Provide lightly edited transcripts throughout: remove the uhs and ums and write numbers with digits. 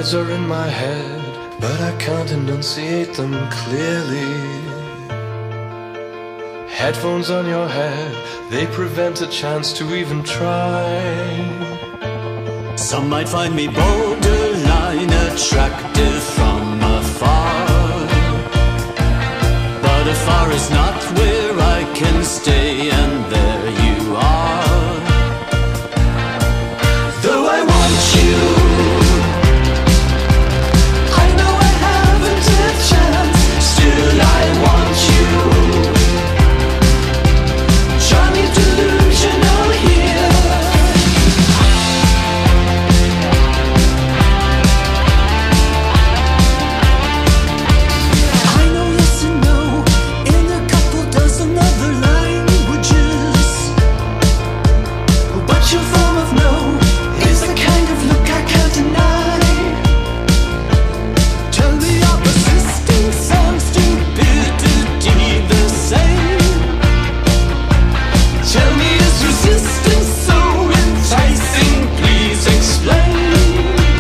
words are in my head, but I can't enunciate them clearly. Headphones on your head, they prevent a chance to even try. Some might find me borderline attractive from afar, but afar is not where I can stay, and there you are. Though I want you, I know I haven't a chance, still I want you. Charming delusional here. I know yes and no in a couple dozen other languages, but your form of no is the kind of look I can't deny. Tell me your persisting some stupidity the same. Tell me, is resistance so enticing? Please explain.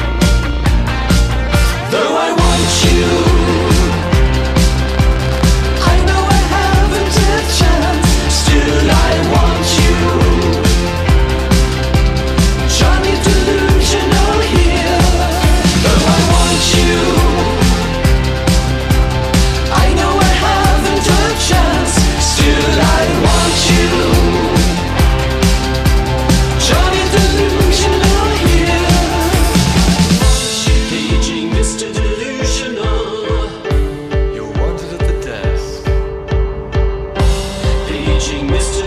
Though I want you, I know I haven't a chance, still I want you. Charming delusional here. Though I want you, I know I haven't a chance, still I want you. Charming delusional here. Paging Mr. Delusional. You're wanted at the desk. Paging Mr.